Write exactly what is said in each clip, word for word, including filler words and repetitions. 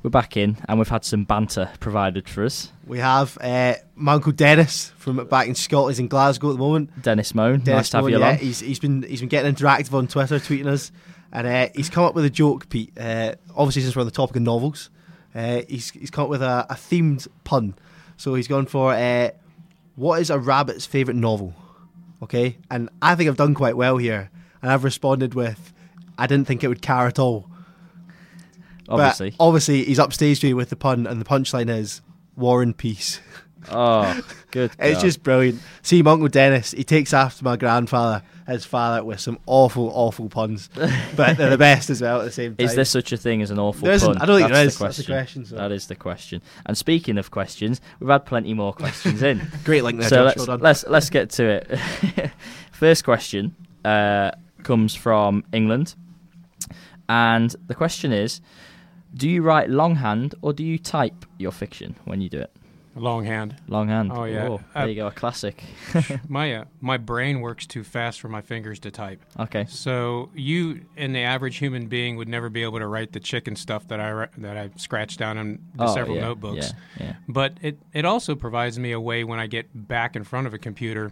we're back in, and we've had some banter provided for us. We have uh, my uncle Dennis from back in Scotland. He's in Glasgow at the moment. Dennis Moan, Dennis nice to have Moan, you yeah, along. He's, he's been he's been getting interactive on Twitter, tweeting us, and uh, he's come up with a joke, Pete. Uh, obviously, since we're on the topic of novels, uh, he's he's come up with a, a themed pun. So he's gone for uh, what is a rabbit's favourite novel? Okay, and I think I've done quite well here, and I've responded with, I didn't think it would care at all. Obviously. But obviously, he's upstaged me with the pun, and the punchline is War and Peace. Oh, good. It's God. just brilliant. See, my Uncle Dennis, he takes after my grandfather, his father, with some awful, awful puns. But they're the best as well at the same time. Is there such a thing as an awful There isn't. pun? I don't think That's there is. the That's the question, so. That is the question. And speaking of questions, we've had plenty more questions in. Great link there, so Josh. let's, Well done. let's let's get to it. First question uh, comes from England, and the question is: do you write longhand or do you type your fiction when you do it? Longhand. Longhand. Oh, yeah. Oh, there Uh, you go, a classic. my uh, my brain works too fast for my fingers to type. Okay. So you and the average human being would never be able to write the chicken stuff that I ri- that I scratched down in the Oh, several yeah, notebooks. Yeah, yeah. But it it also provides me a way when I get back in front of a computer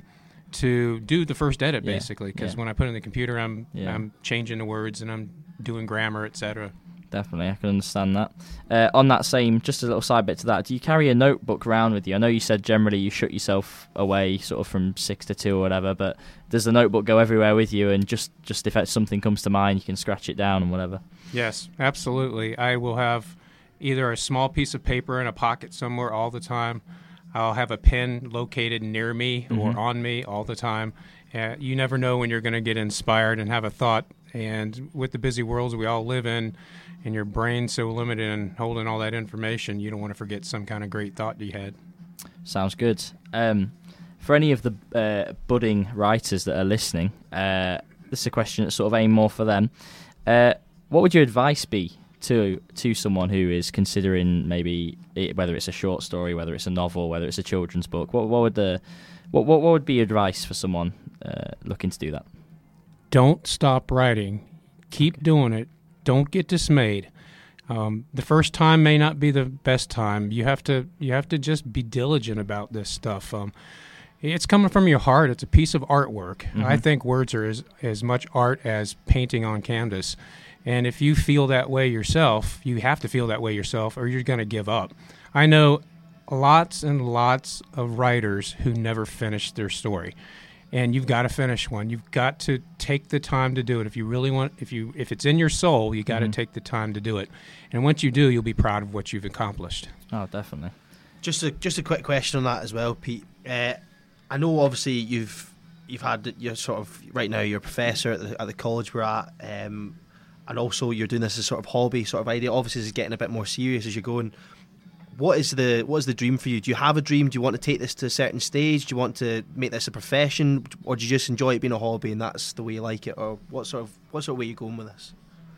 to do the first edit, Yeah, basically. Because yeah. when I put it in the computer, I'm Yeah. I'm changing the words and I'm doing grammar, et cetera. Definitely, I can understand that. Uh, on that same, just a little side bit to that, do you carry a notebook around with you? I know you said generally you shut yourself away sort of from six to two or whatever, but does the notebook go everywhere with you, and just, just if something comes to mind, you can scratch it down and whatever? Yes, absolutely. I will have either a small piece of paper in a pocket somewhere all the time. I'll have a pen located near me Mhm. or on me all the time. Uh, you never know when you're going to get inspired and have a thought. And with the busy worlds we all live in, and your brain's so limited in holding all that information, you don't want to forget some kind of great thought you had. Sounds good. Um, for any of the uh, budding writers that are listening, uh, this is a question that's sort of aimed more for them. Uh, what would your advice be to to someone who is considering maybe it, whether it's a short story, whether it's a novel, whether it's a children's book? What what would the what what, what would be your advice for someone uh, looking to do that? Don't stop writing. Keep doing it. Don't get dismayed. Um, the first time may not be the best time. You have to you have to just be diligent about this stuff. Um, it's coming from your heart. It's a piece of artwork. Mm-hmm. I think words are as, as much art as painting on canvas. And if you feel that way yourself, you have to feel that way yourself, or you're going to give up. I know lots and lots of writers who never finish their story. And you've got to finish one. You've got to take the time to do it. If you really want, if you if it's in your soul, you got to Mhm. take the time to do it. And once you do, you'll be proud of what you've accomplished. Oh, definitely. Just a just a quick question on that as well, Pete. Uh, I know obviously you've you've had your sort of right now you're a professor at the, at the college we're at, um, and also you're doing this as sort of hobby sort of idea. Obviously, this is getting a bit more serious as you're going. What is the what is the dream for you? Do you have a dream? Do you want to take this to a certain stage? Do you want to make this a profession, or do you just enjoy it being a hobby and that's the way you like it? Or what sort of what sort of way are you going with this?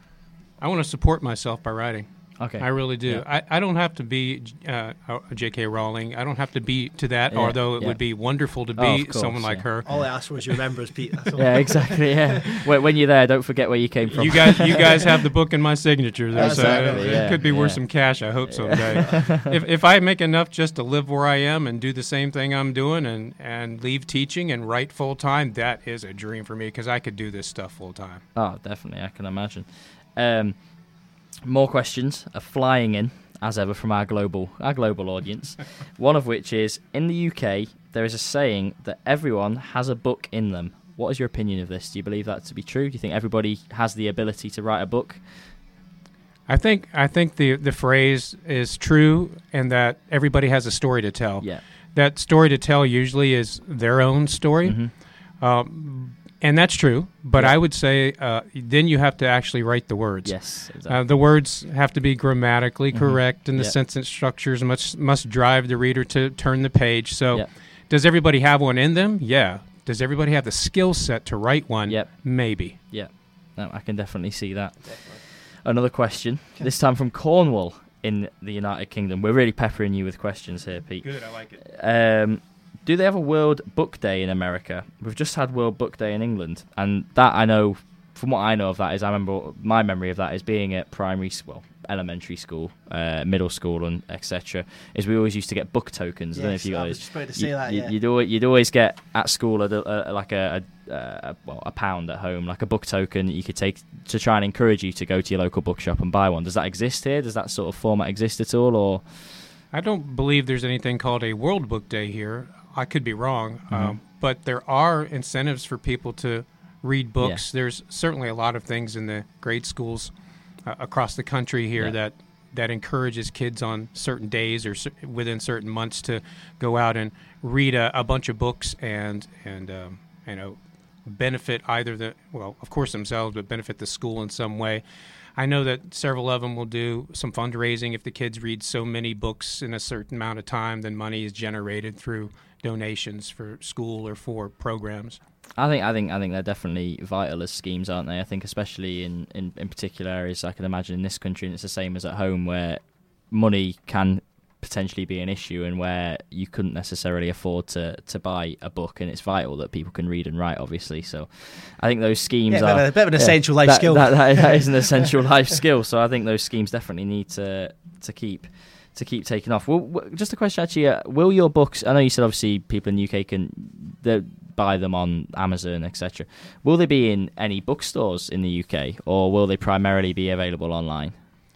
I want to support myself by writing. Okay. I really do. Yeah. I, I don't have to be uh, a J K. Rowling. I don't have to be to that, Yeah, although it yeah. would be wonderful to be Oh, of course, someone like yeah. her. All I asked for was you remember us, Pete. That's all. Yeah, exactly. Yeah. When, when you're there, don't forget where you came from. You guys, you guys have the book in my signature there, so Exactly, it yeah, could be worth yeah. some cash. I hope someday. if if I make enough just to live where I am and do the same thing I'm doing, and and leave teaching and write full time, that is a dream for me because I could do this stuff full time. Oh, definitely. I can imagine. Um, more questions are flying in, as ever, from our global our global audience. One of which is, in the U K, there is a saying that everyone has a book in them. What is your opinion of this? Do you believe that to be true? Do you think everybody has the ability to write a book? I think I think the the phrase is true, and that everybody has a story to tell. Yeah. That story to tell usually is their own story. Mm-hmm. Um, and that's true, but Yeah. I would say uh, then you have to actually write the words. Yes, exactly. Uh, the words have to be grammatically Mhm. correct, and the Yeah. sentence structures must must drive the reader to turn the page. So, Yeah. does everybody have one in them? Yeah. Does everybody have the skill set to write one? Yep. Maybe. Yeah, no, I can definitely see that. Another question, this time from Cornwall in the United Kingdom. We're really peppering you with questions here, Pete. Good, I like it. Um, do they have a World Book Day in America? We've just had World Book Day in England, and that I know, from what I know of that is, I remember my memory of that is being at primary school, elementary school, uh, middle school, and et cetera, is we always used to get book tokens. Yes, I don't know if you guys. I was just about to say you, that. you, Yeah. You'd always, you'd always get at school a, a, like a, a, a well a pound at home, like a book token that you could take to try and encourage you to go to your local bookshop and buy one. Does that exist here? Does that sort of format exist at all, or? I don't believe there's anything called a World Book Day here. I could be wrong, Mm-hmm. um, but there are incentives for people to read books. Yeah. There's certainly a lot of things in the grade schools uh, across the country here Yeah. that that encourages kids on certain days or cer- within certain months to go out and read a, a bunch of books and and um, you know benefit either the well, of course themselves, but benefit the school in some way. I know that several of them will do some fundraising. If the kids read so many books in a certain amount of time, then money is generated through donations for school or for programs. I think I think I think they're definitely vital as schemes, aren't they? I think especially in, in, in particular areas I can imagine in this country, and it's the same as at home, where money can potentially be an issue and where you couldn't necessarily afford to, to buy a book, and it's vital that people can read and write, obviously. So I think those schemes Yeah, a bit are of- a bit of an yeah, essential life that, skill. That, that, that is an essential life skill. So I think those schemes definitely need to to keep to keep taking off. Well, w- just a question actually, uh, will your books, I know you said obviously people in the U K can they buy them on Amazon, et cetera. Will they be in any bookstores in the U K, or will they primarily be available online?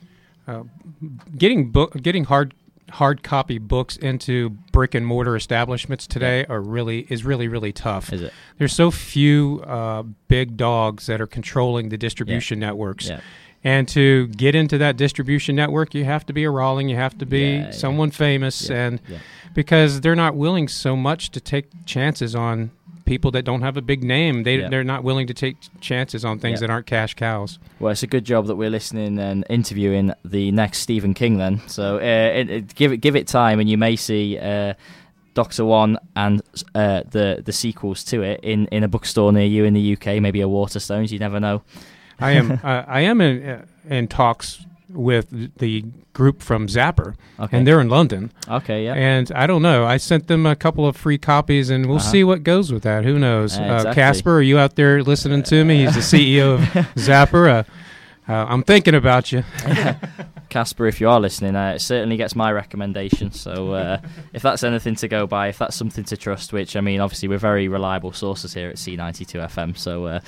Uh, getting book, getting hard hard copy books into brick and mortar establishments today are really is really really tough. Is it? There's so few uh, big dogs that are controlling the distribution networks. Yeah. And to get into that distribution network, you have to be a Rawling, you have to be Yeah, yeah. someone famous, Yeah, and yeah. because they're not willing so much to take chances on people that don't have a big name. They Yeah. they're not willing to take chances on things Yeah. that aren't cash cows. Well, it's a good job that we're listening and interviewing the next Stephen King then. So uh, it, it, give it give it time, and you may see uh, Doctor One and uh, the the sequels to it in, in a bookstore near you in the U K, maybe a Waterstones. You never know. I am uh, I am in uh, in talks with the group from Zapper, Okay. and they're in London. Okay, yeah. And I don't know. I sent them a couple of free copies, and we'll Uh-huh. see what goes with that. Who knows? Uh, Uh, exactly. Casper, are you out there listening to me? He's the C E O of Zapper. Uh, uh, I'm thinking about you. Casper, if you are listening, uh, it certainly gets my recommendation. So uh, if that's anything to go by, if that's something to trust, which, I mean, obviously we're very reliable sources here at C ninety-two F M, so uh,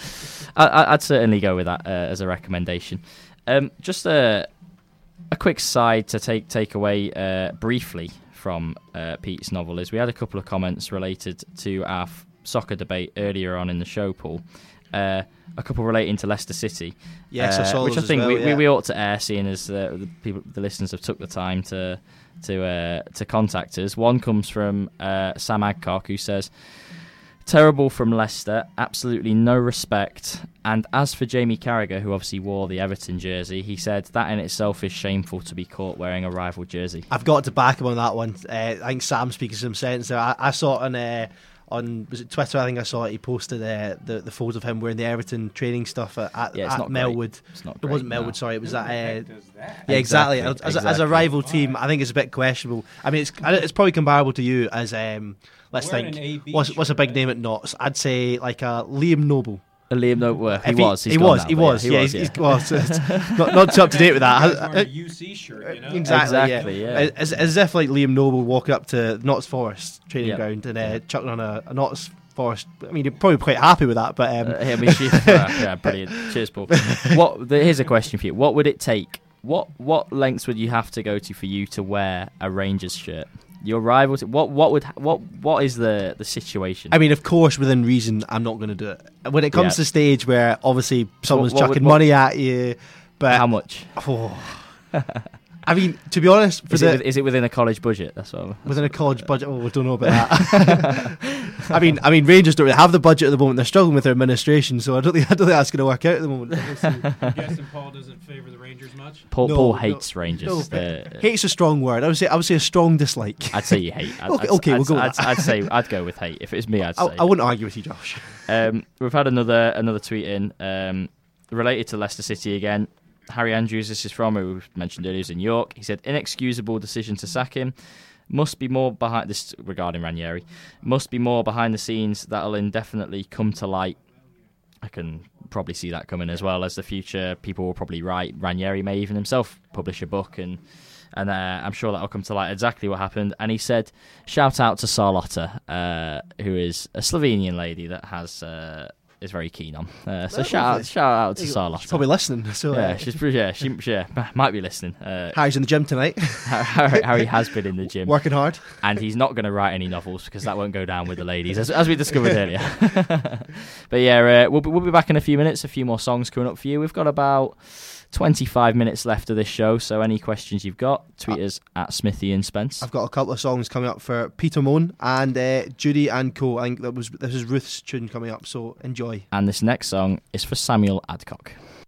I, I'd certainly go with that uh, as a recommendation. Um, just a, a quick side to take, take away uh, briefly from uh, Pete's novel is we had a couple of comments related to our f- soccer debate earlier on in the show, Paul. Uh, a couple relating to Leicester City, Yes, I uh, saw which I those as think well, we, we, yeah. we ought to air, seeing as uh, the people, the listeners have took the time to to uh, to contact us. One comes from uh, Sam Adcock, who says, "Terrible from Leicester, absolutely no respect. And as for Jamie Carragher, who obviously wore the Everton jersey, he said that in itself is shameful to be caught wearing a rival jersey." I've got to back him on that one. Uh, I think Sam speaking some sense there. I, I saw it on uh, on was it Twitter? I think I saw it. He posted uh, the the photos of him wearing the Everton training stuff at, at, Yeah, it's at not great. Melwood. It's not It great, wasn't no. Melwood. Sorry, it was that. Uh, that? yeah, exactly. Exactly, As, a- as a exactly. rival team, I think it's a bit questionable. I mean, it's it's probably comparable to you as um. Let's Wearing think. an A B What's what's a big shirt, name at Notts? I'd say like a Liam Noble. Uh, Liam Noteworth, he If was. He's he gone was. now, he but was. Yeah, Yeah, he was, he's, yeah. he's well, it's, it's not, not too up to date with that. Wearing a U C shirt, you know? Exactly, Exactly, yeah. yeah. As, as if like Liam Noble walking up to Notts Forest training Yeah. ground and uh, chucking on a, a Notts Forest. I mean, you're probably quite happy with that, but um, Uh, I mean, she, yeah, brilliant. Cheers, Paul. What? The, here's a question for you. What would it take? What what lengths would you have to go to for you to wear a Rangers shirt? Your rivals. What what would what what is the the situation? I mean, of course, within reason, I'm not going to do it. When it comes Yeah. to the stage where obviously someone's what would- chucking what- money at you, but How much? oh. I mean, to be honest, for Is the it, with- is it within a college budget? That's what. I'm, within a college budget, oh, we don't know about that. I mean, I mean, Rangers don't really have the budget at the moment. They're struggling with their administration, so I don't think I don't think that's going to work out at the moment. We'll see. I'm guessing Paul doesn't favor the Rangers much? Paul, No, Paul no, hates Rangers. no. Uh, Hate's a strong word. I would say I would say a strong dislike. I'd say you hate. I'd, Okay, I'd, okay, I'd, we'll go with I'd, that. I'd say I'd go with hate. If it was me, I'd I, say. I wouldn't argue with you, Josh. Um, we've had another another tweet in um, related to Leicester City again. Harry Andrews, this is from, who we mentioned earlier, is in York. He said, inexcusable decision to sack him. Must be more behind this regarding Ranieri. Must be more behind the scenes that'll indefinitely come to light. I can probably see that coming as well. As the future, people will probably write. Ranieri may even himself publish a book, and and uh, I'm sure that'll come to light exactly what happened. And he said, shout out to Sarlotta, uh, who is a Slovenian lady that has uh, is very keen on. Uh, so Oh, shout lovely. out, shout out to She's Sarlotta. probably listening. So Yeah, uh, she's pretty, yeah, she yeah, might be listening. Uh, Harry's in the gym tonight, Harry, Harry has been in the gym, working hard. and he's not going to write any novels because that won't go down with the ladies, as, as we discovered earlier. But yeah, uh, we'll be, we'll be back in a few minutes. A few more songs coming up for you. We've got about twenty-five minutes left of this show, so any questions you've got, tweet us at Smithy and Spence. I've got a couple of songs coming up for Peter Moan and uh, Judy and Co. I think that was this is Ruth's tune coming up, so enjoy. And this next song is for Samuel Adcock.